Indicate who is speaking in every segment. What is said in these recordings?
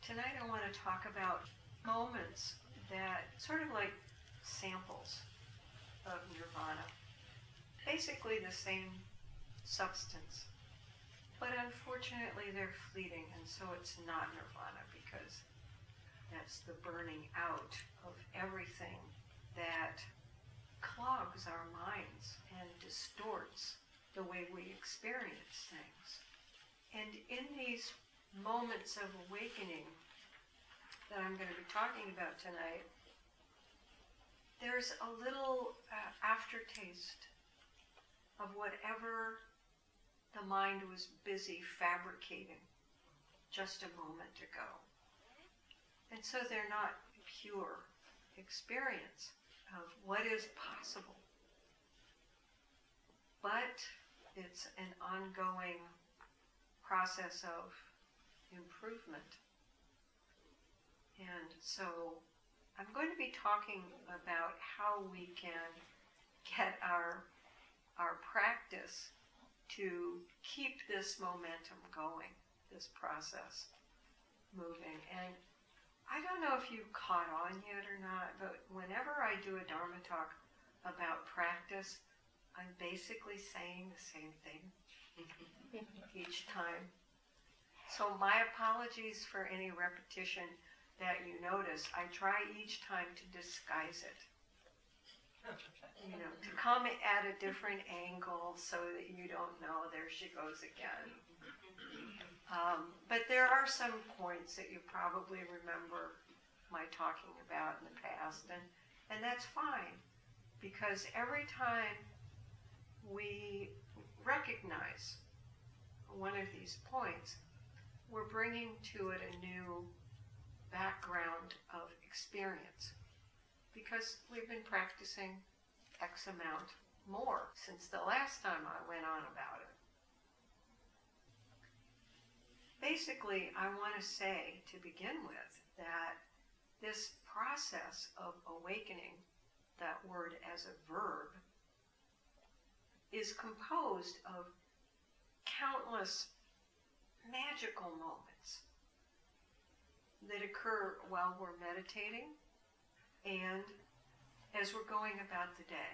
Speaker 1: Tonight I want to talk about moments that sort of like samples of nirvana. Basically the same substance. But unfortunately they're fleeting, and so it's not nirvana, because that's the burning out of everything that clogs our minds and distorts the way we experience things. And in these moments of awakening that I'm going to be talking about tonight, there's a little aftertaste of whatever the mind was busy fabricating just a moment ago. And so they're not pure experience of what is possible, but it's an ongoing process of improvement. And so I'm going to be talking about how we can get our practice to keep this momentum going, this process moving. And I don't know if you caught on yet or not, but whenever I do a Dharma talk about practice, I'm basically saying the same thing each time. So my apologies for any repetition that you notice. I try each time to disguise it. To come at a different angle so that you don't know, there she goes again. But there are some points that you probably remember my talking about in the past, and that's fine, because every time we recognize one of these points, we're bringing to it a new background of experience, because we've been practicing X amount more since the last time I went on about it. Basically, I want to say to begin with that this process of awakening, that word as a verb, is composed of countless magical moments that occur while we're meditating and as we're going about the day.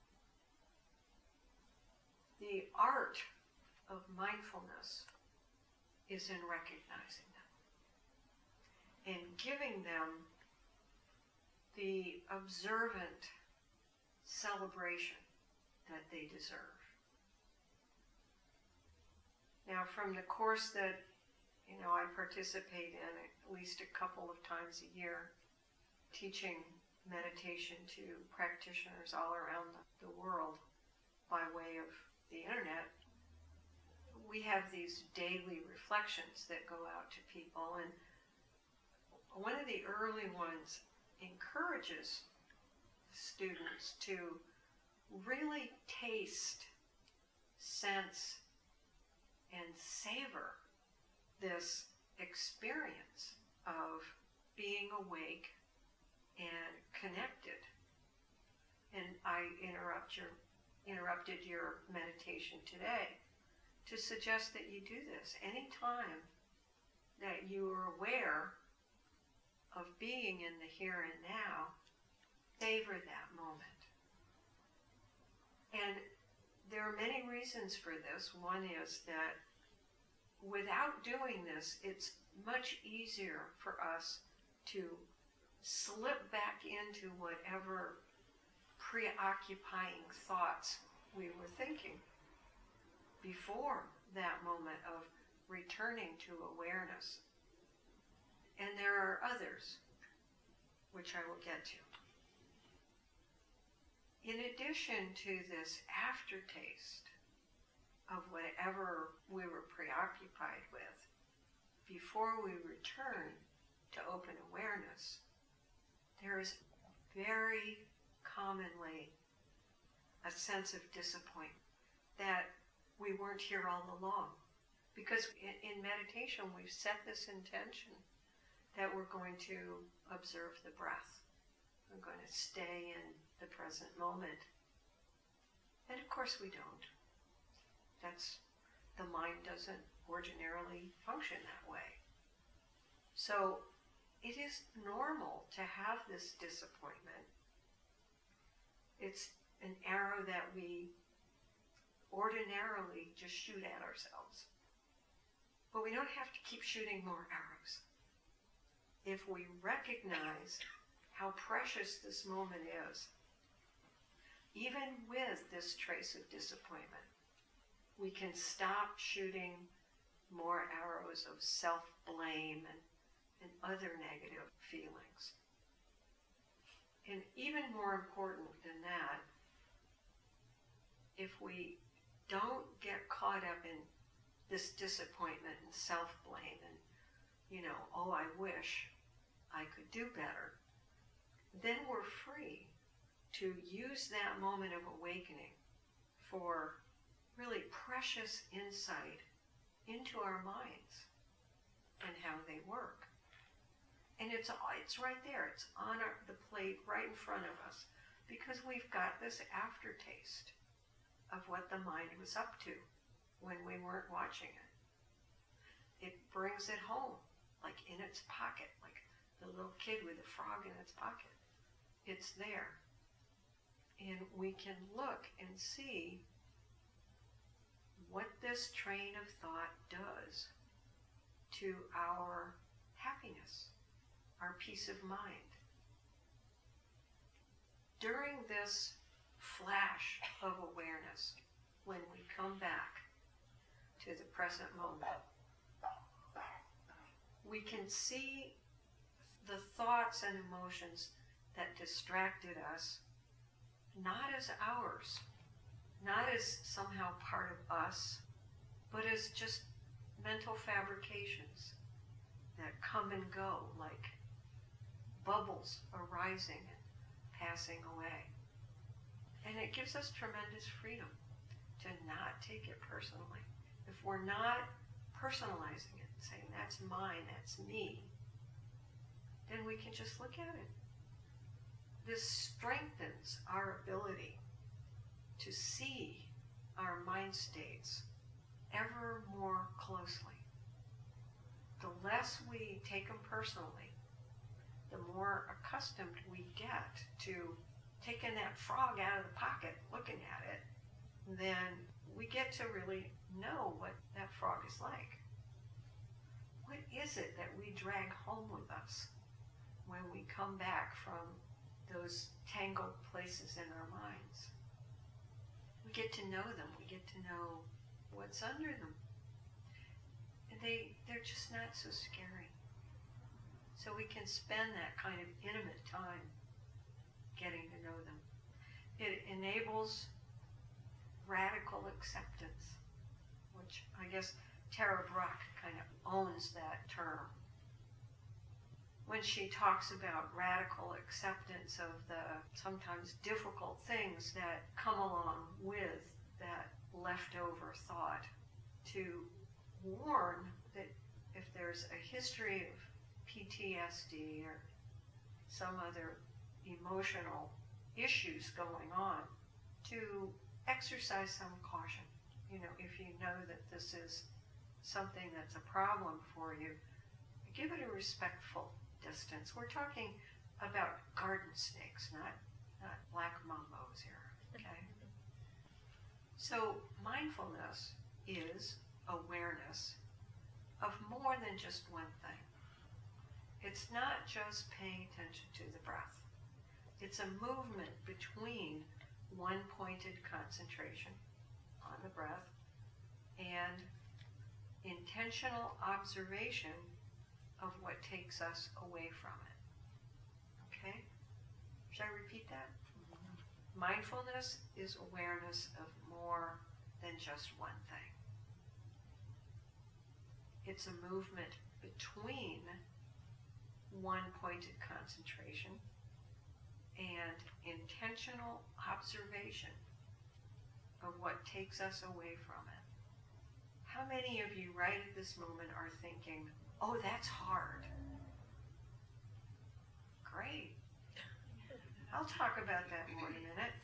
Speaker 1: The art of mindfulness is in recognizing them and giving them the observant celebration that they deserve. Now, from the course that I participate in at least a couple of times a year, teaching meditation to practitioners all around the world by way of the internet, we have these daily reflections that go out to people, and one of the early ones encourages students to really taste, sense, and savor this experience of being awake and connected. And I interrupted your meditation today to suggest that you do this anytime that you are aware of being in the here and now. Savor that moment. And there are many reasons for this. One is that without doing this, it's much easier for us to slip back into whatever preoccupying thoughts we were thinking before that moment of returning to awareness. And there are others, which I will get to. In addition to this aftertaste of whatever we were preoccupied with, before we return to open awareness, there is very commonly a sense of disappointment that we weren't here all along. Because in meditation, we've set this intention that we're going to observe the breath. We're going to stay in the present moment. And of course we don't. The mind doesn't ordinarily function that way. So it is normal to have this disappointment. It's an arrow that we ordinarily just shoot at ourselves. But we don't have to keep shooting more arrows. If we recognize how precious this moment is, even with this trace of disappointment, we can stop shooting more arrows of self-blame and other negative feelings. And even more important than that, if we don't get caught up in this disappointment and self-blame and, oh, I wish I could do better, then we're free to use that moment of awakening for really precious insight into our minds and how they work. And it's right there. It's on the plate right in front of us, because we've got this aftertaste of what the mind was up to when we weren't watching it. It brings it home, like in its pocket, like the little kid with the frog in its pocket. It's there. And we can look and see what this train of thought does to our happiness, our peace of mind. During this flash of awareness, when we come back to the present moment, we can see the thoughts and emotions that distracted us not as ours, not as somehow part of us, but as just mental fabrications that come and go like bubbles arising and passing away. And it gives us tremendous freedom to not take it personally. If we're not personalizing it, saying that's mine, that's me, then we can just look at it. This strengthens our ability to see our mind states ever more closely. The less we take them personally, the more accustomed we get to taking that frog out of the pocket, looking at it, then we get to really know what that frog is like. What is it that we drag home with us when we come back from those tangled places in our minds? We get to know them. We get to know what's under them. And they're just not so scary. So we can spend that kind of intimate time getting to know them. It enables radical acceptance, which I guess Tara Brach kind of owns that term. When she talks about radical acceptance of the sometimes difficult things that come along with that leftover thought, to warn that if there's a history of PTSD or some other emotional issues going on, to exercise some caution. If you know that this is something that's a problem for you, give it a respectful distance. We're talking about garden snakes, not black mambos here, okay? So mindfulness is awareness of more than just one thing. It's not just paying attention to the breath. It's a movement between one pointed concentration on the breath and intentional observation of what takes us away from it. Okay? Should I repeat that? Mm-hmm. Mindfulness is awareness of more than just one thing. It's a movement between one pointed concentration and intentional observation of what takes us away from it. How many of you right at this moment are thinking, oh, that's hard? Great. I'll talk about that more in a minute.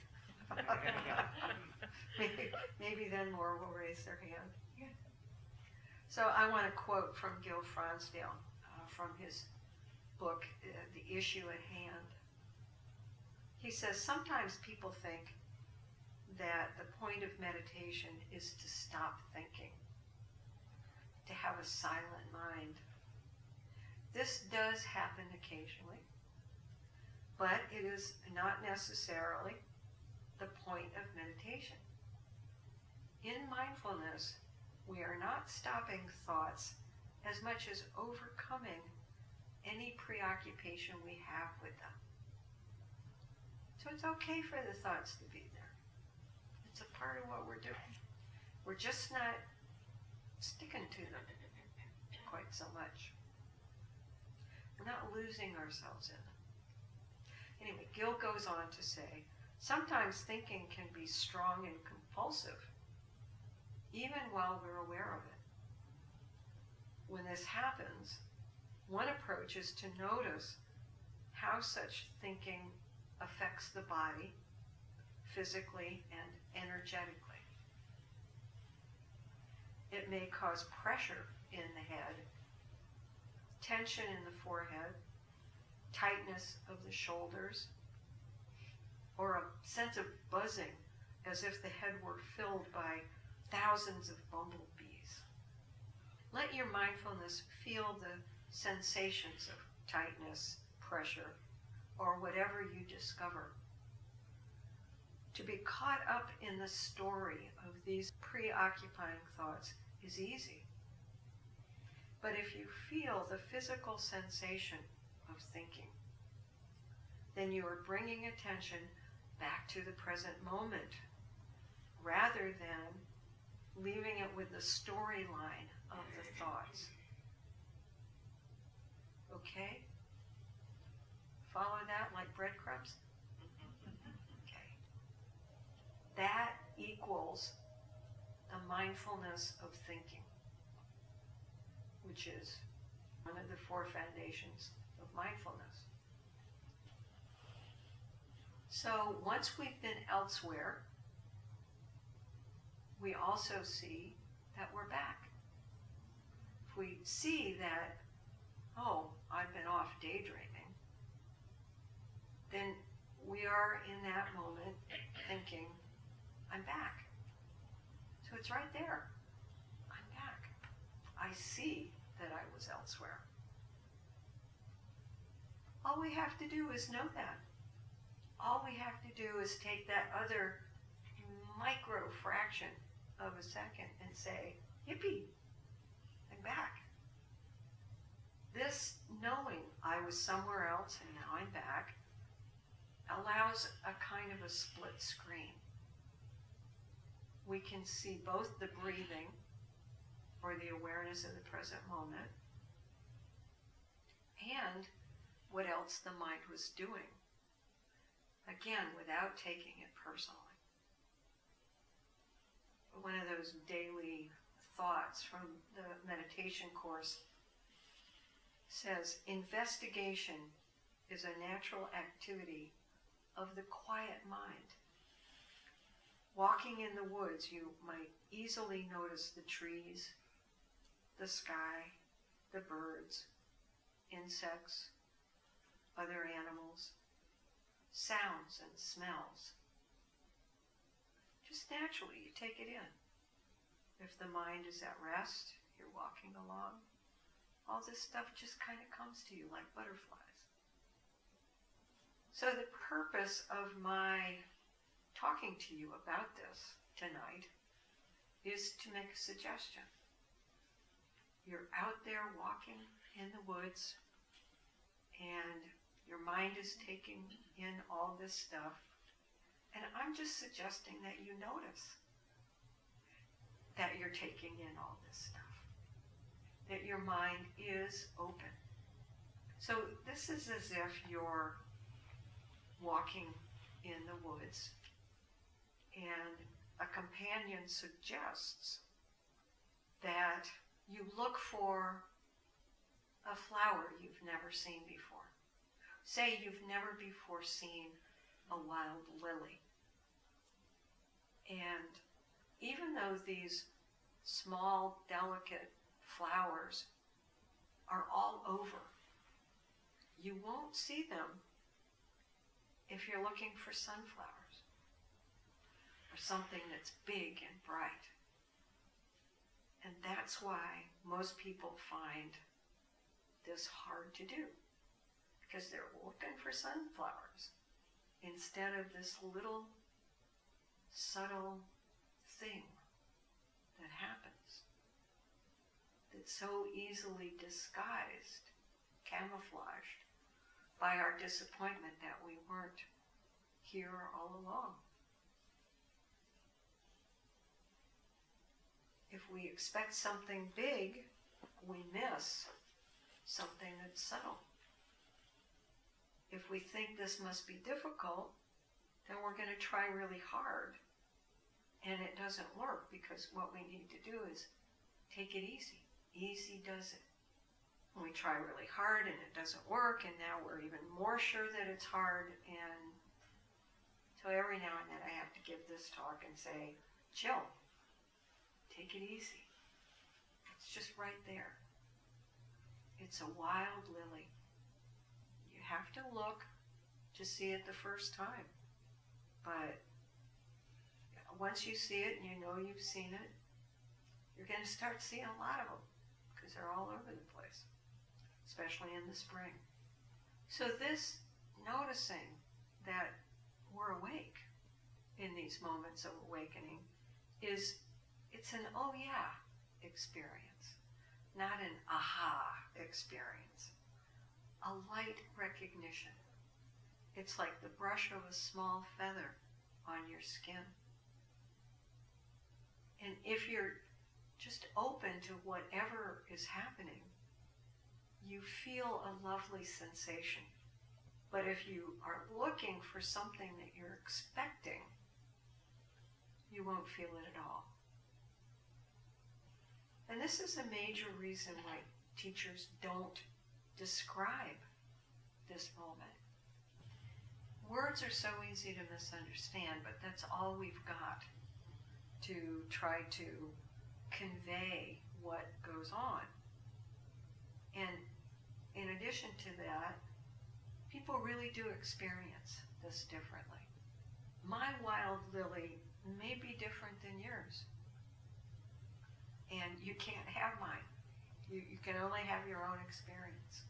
Speaker 1: maybe then more will raise their hand. So I want to quote from Gil Fronsdale. from his book, The Issue at Hand. He says, sometimes people think that the point of meditation is to stop thinking, to have a silent mind. This does happen occasionally, but it is not necessarily the point of meditation. In mindfulness, we are not stopping thoughts as much as overcoming any preoccupation we have with them. So it's okay for the thoughts to be there. It's a part of what we're doing. We're just not sticking to them quite so much. We're not losing ourselves in them. Anyway, Gil goes on to say, sometimes thinking can be strong and compulsive, even while we're aware of it. When this happens, one approach is to notice how such thinking affects the body, physically and energetically. It may cause pressure in the head, tension in the forehead, tightness of the shoulders, or a sense of buzzing as if the head were filled by thousands of bumblebees. Let your mindfulness feel the sensations of tightness, pressure, or whatever you discover. To be caught up in the story of these preoccupying thoughts is easy. But if you feel the physical sensation of thinking, then you are bringing attention back to the present moment, rather than leaving it with the storyline of the thoughts. Okay? Follow that like breadcrumbs? Okay. That equals the mindfulness of thinking, which is one of the four foundations of mindfulness. So once we've been elsewhere, we also see that we're back. If we see that, oh, I've been off daydreaming, then we are in that moment thinking, I'm back. So it's right there. I'm back. I see that I was elsewhere. All we have to do is know that. All we have to do is take that other micro fraction of a second and say, yippee, I'm back. This knowing I was somewhere else and now I'm back allows a kind of a split screen. We can see both the breathing, or the awareness of the present moment, and what else the mind was doing. Again, without taking it personally. One of those daily thoughts from the meditation course says, investigation is a natural activity of the quiet mind. Walking in the woods, you might easily notice the trees, the sky, the birds, insects, other animals, sounds and smells. Just naturally, you take it in. If the mind is at rest, you're walking along, all this stuff just kind of comes to you like butterflies. So the purpose of my talking to you about this tonight is to make a suggestion. You're out there walking in the woods, and your mind is taking in all this stuff. And I'm just suggesting that you notice that you're taking in all this stuff, that your mind is open. So this is as if you're walking in the woods and a companion suggests that you look for a flower you've never seen before. Say you've never before seen a wild lily. And even though these small, delicate flowers are all over. You won't see them if you're looking for sunflowers or something that's big and bright. And that's why most people find this hard to do, because they're looking for sunflowers instead of this little subtle thing that happens that's so easily disguised, camouflaged by our disappointment that we weren't here all along. If we expect something big, we miss something that's subtle. If we think this must be difficult, then we're going to try really hard. And it doesn't work, because what we need to do is take it easy. Easy does it. And we try really hard and it doesn't work, and now we're even more sure that it's hard. And so every now and then I have to give this talk and say, chill. Take it easy. It's just right there. It's a wild lily. You have to look to see it the first time. But once you see it and you know you've seen it, you're going to start seeing a lot of them, because they're all over the place, especially in the spring. So this noticing that we're awake in these moments of awakening it's an oh yeah experience, not an aha experience. A light recognition. It's like the brush of a small feather on your skin. And if you're just open to whatever is happening, you feel a lovely sensation. But if you are looking for something that you're expecting, you won't feel it at all. And this is a major reason why teachers don't describe this moment. Words are so easy to misunderstand, but that's all we've got to try to convey what goes on. And in addition to that, people really do experience this differently. My wild lily may be different than yours. And you can't have mine. You can only have your own experience.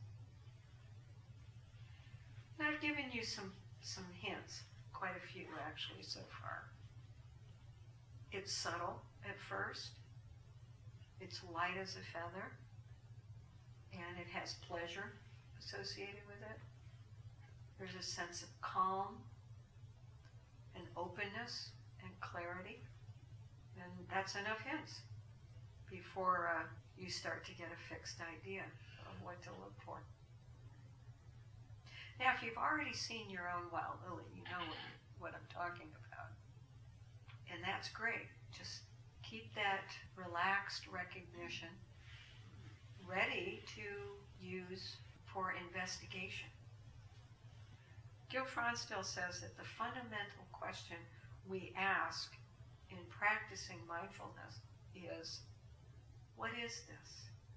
Speaker 1: And I've given you some hints, quite a few actually so far. It's subtle at first. It's light as a feather. And it has pleasure associated with it. There's a sense of calm and openness and clarity. And that's enough hints before you start to get a fixed idea of what to look for. Now, if you've already seen your own wild lily, you know what I'm talking about. And that's great. Just keep that relaxed recognition ready to use for investigation. Gil Fronsdal says that the fundamental question we ask in practicing mindfulness is, what is this?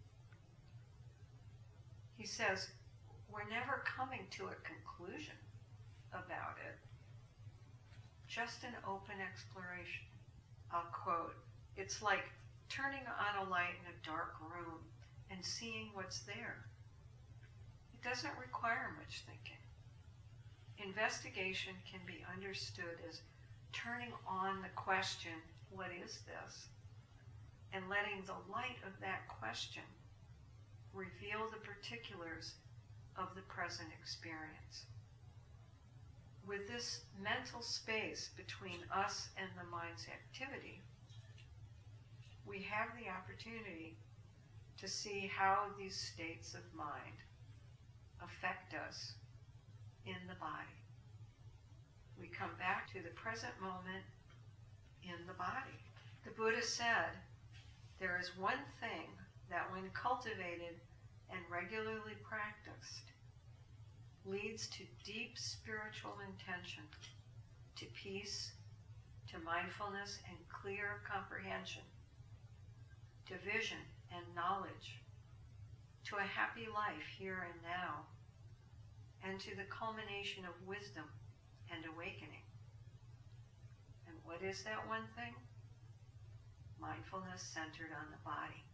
Speaker 1: He says, we're never coming to a conclusion about it, just an open exploration. I'll quote, it's like turning on a light in a dark room and seeing what's there. It doesn't require much thinking. Investigation can be understood as turning on the question, what is this? And letting the light of that question reveal the particulars of the present experience. With this mental space between us and the mind's activity, we have the opportunity to see how these states of mind affect us in the body. We come back to the present moment in the body. The Buddha said, there is one thing that when cultivated and regularly practiced leads to deep spiritual intention, to peace, to mindfulness and clear comprehension, to vision and knowledge, to to a happy life here and now, and to the culmination of wisdom and awakening. And what is that one thing? Mindfulness centered on the body.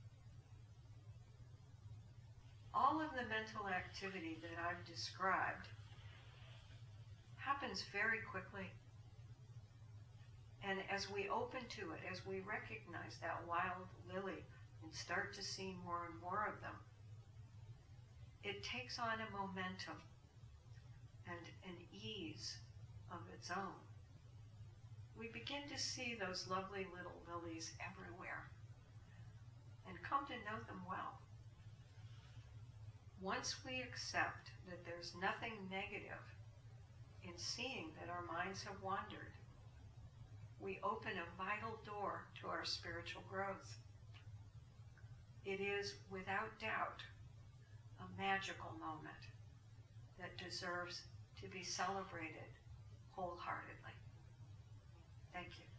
Speaker 1: All of the mental activity that I've described happens very quickly. And as we open to it, as we recognize that wild lily and start to see more and more of them, it takes on a momentum and an ease of its own. We begin to see those lovely little lilies everywhere and come to know them well. Once we accept that there's nothing negative in seeing that our minds have wandered, we open a vital door to our spiritual growth. It is, without doubt, a magical moment that deserves to be celebrated wholeheartedly. Thank you.